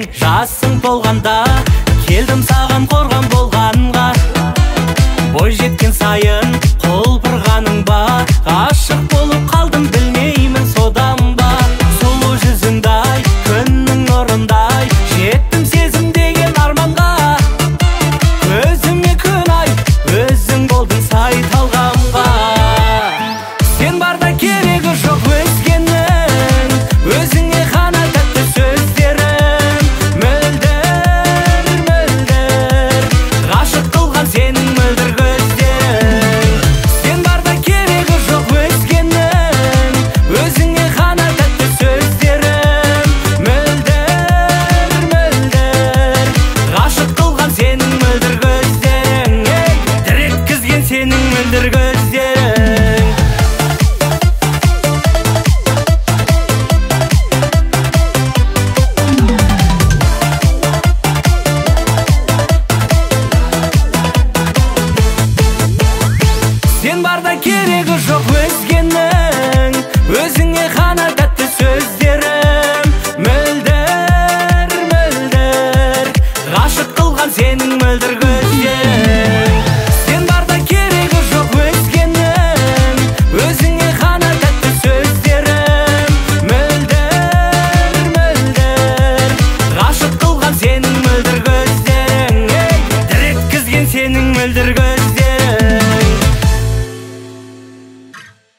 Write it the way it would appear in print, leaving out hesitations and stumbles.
жасың толғанда келдім саған қорған болғанға. Бой жеткен сайын құлпырғаның ба, ғашық болып қалдым білмеймін содан ба. Сұлу жүзіңдай күннің нұрындай жеттім сезім деген арманға. Өзіме күн ай өзің болдың сай талғамға. Сен барда керегі жоқ өзгенің, өзіңе ғана тәтті сөздерім. Мөлдір, мөлдір, ғашық қылған сенің мөлдір көздерің. Сен барда керегі жоқ өзгенің, өзіңе ғана тәтті сөздерім. Мөлдір, мөлдір, ғашық қылған сенің мөлдір көздерің. Дір еткізген сенің мөлдір көздерің. Сен барда